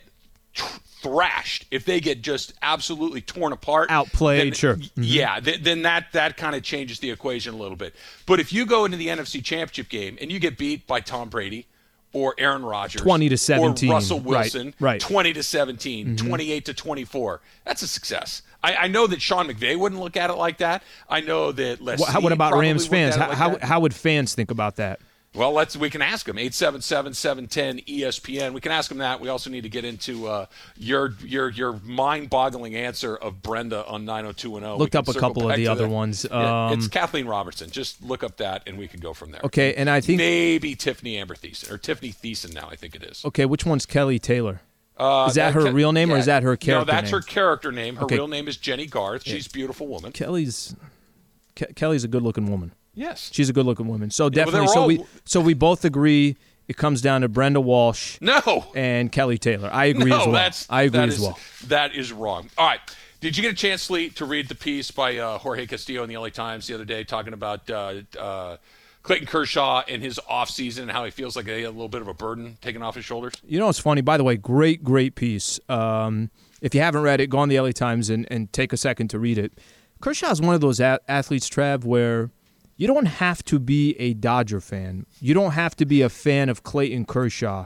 thrashed, if they get just absolutely torn apart, outplayed, then, sure, mm-hmm. yeah, th- then that that kind of changes the equation a little bit. But if you go into the N F C Championship game and you get beat by Tom Brady or Aaron Rodgers, twenty to seventeen, or Russell Wilson, right, right. twenty to seventeen, mm-hmm. twenty-eight to twenty-four, that's a success. I, I know that Sean McVay wouldn't look at it like that. I know that Les What, what about Rams fans? How, like how, that. how would fans think about that? Well, let's we can ask them. eight seven seven, seven one zero, E S P N. We can ask them that. We also need to get into uh, your your your mind-boggling answer of Brenda on nine oh two one oh. Looked up a couple of the other that. ones. Yeah, Um, it's Kathleen Robertson. Just look up that, and we can go from there. Okay, and I think maybe Tiffany Amber Thiessen, or Tiffany Thiessen now, I think it is. Okay, which one's Kelly Taylor? Uh, is that, that her real name, yeah. or is that her character name? No, that's name? her character name. Her okay. real name is Jenny Garth. She's yeah. a beautiful woman. Kelly's Ke- Kelly's a good-looking woman. Yes, she's a good-looking woman. So yeah, definitely, well, so all... we so we both agree it comes down to Brenda Walsh. No, and Kelly Taylor. I agree no, as well. That's, I agree that as is, well. That is wrong. All right. Did you get a chance, Lee, to read the piece by uh, Jorge Castillo in the L A Times the other day talking about uh, uh, Clayton Kershaw and his offseason and how he feels like he had a little bit of a burden taken off his shoulders? You know, it's funny. By the way, great, great piece. Um, if you haven't read it, go on the L A Times and, and take a second to read it. Kershaw's one of those a- athletes, Trav, where you don't have to be a Dodger fan. You don't have to be a fan of Clayton Kershaw,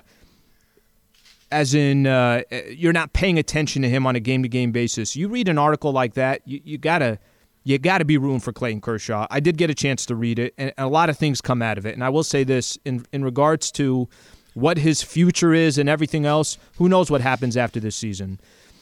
as in uh, you're not paying attention to him on a game-to-game basis. You read an article like that, you, you gotta you gotta be rooting for Clayton Kershaw. I did get a chance to read it, and a lot of things come out of it. And I will say this, in in regards to what his future is and everything else, who knows what happens after this season.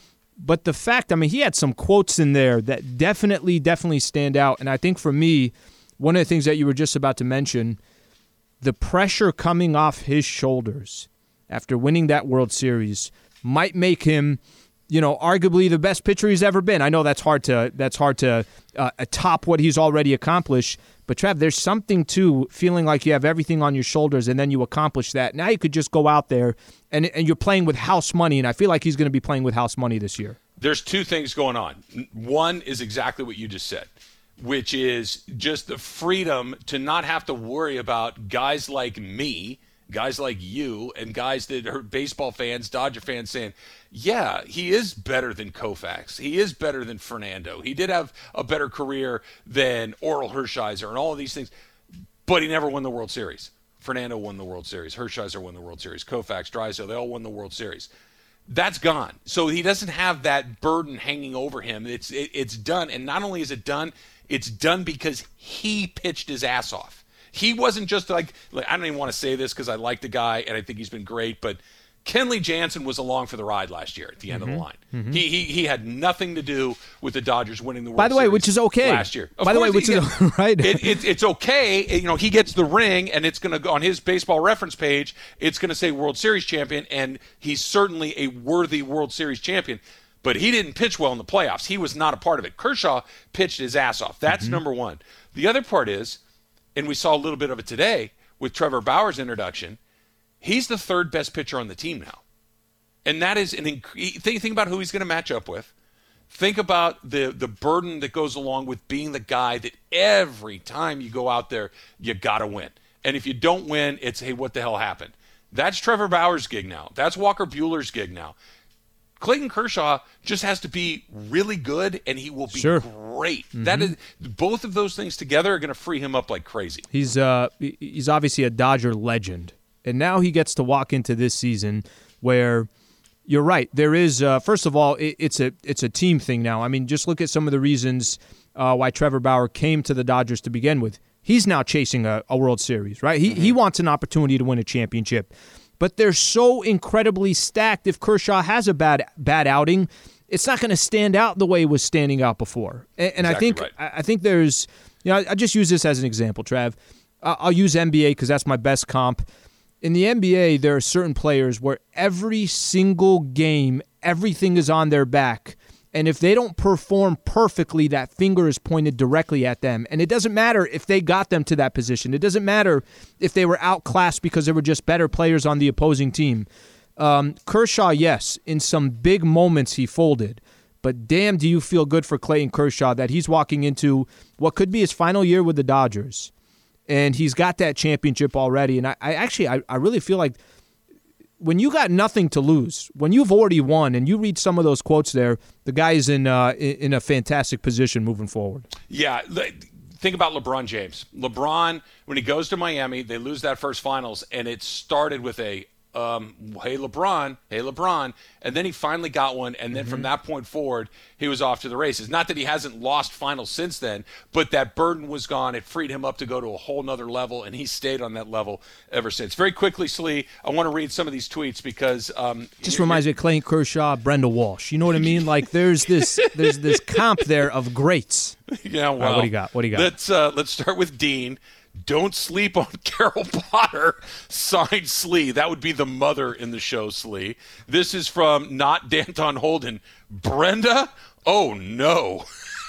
But the fact, I mean, he had some quotes in there that definitely, definitely stand out. And I think for me, one of the things that you were just about to mention, the pressure coming off his shoulders after winning that World Series might make him, you know, arguably the best pitcher he's ever been. I know that's hard to that's hard to uh, top what he's already accomplished. But, Trav, there's something to feeling like you have everything on your shoulders and then you accomplish that. Now you could just go out there and, and you're playing with house money, and I feel like he's going to be playing with house money this year. There's two things going on. One is exactly what you just said, which is just the freedom to not have to worry about guys like me, guys like you, and guys that are baseball fans, Dodger fans saying, yeah, he is better than Koufax. He is better than Fernando. He did have a better career than Oral Hershiser and all of these things, but he never won the World Series. Fernando won the World Series. Hershiser won the World Series. Koufax, Drysdale, they all won the World Series. That's gone. So he doesn't have that burden hanging over him. It's it, it's done, and not only is it done, it's done because he pitched his ass off. He wasn't just like, like I don't even want to say this because I like the guy and I think he's been great, but Kenley Jansen was along for the ride last year at the end mm-hmm. of the line. Mm-hmm. He, he he had nothing to do with the Dodgers winning the World By the way, Series which is okay. last year. Of By the way, course which he- is right. It, it, it's okay. You know, he gets the ring, and it's going to go on his baseball reference page. It's going to say World Series champion, and he's certainly a worthy World Series champion. But he didn't pitch well in the playoffs. He was not a part of it. Kershaw pitched his ass off. That's Mm-hmm. number one. The other part is, and we saw a little bit of it today with Trevor Bauer's introduction, he's the third best pitcher on the team now. And that is an inc- think, think about who he's going to match up with. Think about the the burden that goes along with being the guy that every time you go out there, you got to win. And if you don't win, it's, hey, what the hell happened? That's Trevor Bauer's gig now. That's Walker Buehler's gig now. Clayton Kershaw just has to be really good, and he will be Sure. great. Mm-hmm. That is, both of those things together are going to free him up like crazy. He's uh he's obviously a Dodger legend, and now he gets to walk into this season where you're right. There is uh, first of all, it, it's a it's a team thing now. I mean, just look at some of the reasons uh, why Trevor Bauer came to the Dodgers to begin with. He's now chasing a, a World Series, right? He mm-hmm. he wants an opportunity to win a championship. But they're so incredibly stacked. If Kershaw has a bad bad outing, it's not going to stand out the way it was standing out before. And, and Exactly I think right. I think there's, you know, I, I just use this as an example, Trav. Uh, I'll use N B A because that's my best comp. In the N B A, there are certain players where every single game, everything is on their back. And if they don't perform perfectly, that finger is pointed directly at them. And it doesn't matter if they got them to that position. It doesn't matter if they were outclassed because there were just better players on the opposing team. Um, Kershaw, yes, in some big moments he folded. But damn, do you feel good for Clayton Kershaw that he's walking into what could be his final year with the Dodgers. And he's got that championship already. And I, I actually, I, I really feel like when you got nothing to lose, when you've already won, and you read some of those quotes there, the guy is in uh, in a fantastic position moving forward. Yeah, think about LeBron James. LeBron, when he goes to Miami, they lose that first finals, and it started with a, um, hey, LeBron, hey, LeBron, and then he finally got one, and then mm-hmm. from that point forward, he was off to the races. Not that he hasn't lost finals since then, but that burden was gone. It freed him up to go to a whole nother level, and he stayed on that level ever since. Very quickly, Slee, I want to read some of these tweets because um, just reminds me of Clayton Kershaw, Brenda Walsh. You know what I mean? Like there's this there's this comp there of greats. Yeah, well, right, what do you got? What do you got? Let's uh, let's start with Dean. Don't sleep on Carol Potter, signed Slee. That would be the mother in the show, Slee. This is from not Danton Holden. Brenda? Oh, no.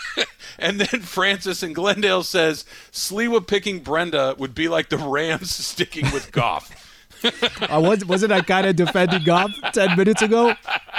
And then Francis in Glendale says, Sliwa picking Brenda would be like the Rams sticking with Goff. uh, was, wasn't I kind of defending Goff ten minutes ago?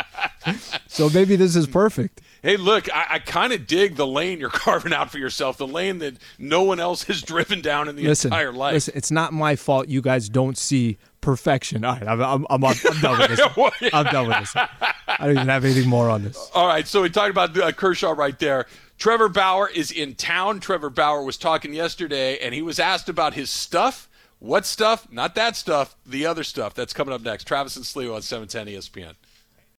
So maybe this is perfect. Hey, look, I, I kind of dig the lane you're carving out for yourself, the lane that no one else has driven down in the listen, entire life. Listen, it's not my fault you guys don't see perfection. All right, I'm, I'm, I'm, I'm done with this. I'm done with this. I don't even have anything more on this. All right, so we talked about uh, Kershaw right there. Trevor Bauer is in town. Trevor Bauer was talking yesterday, and he was asked about his stuff. What stuff? Not that stuff, the other stuff. That's coming up next. Travis and Sliwa on seven ten E S P N.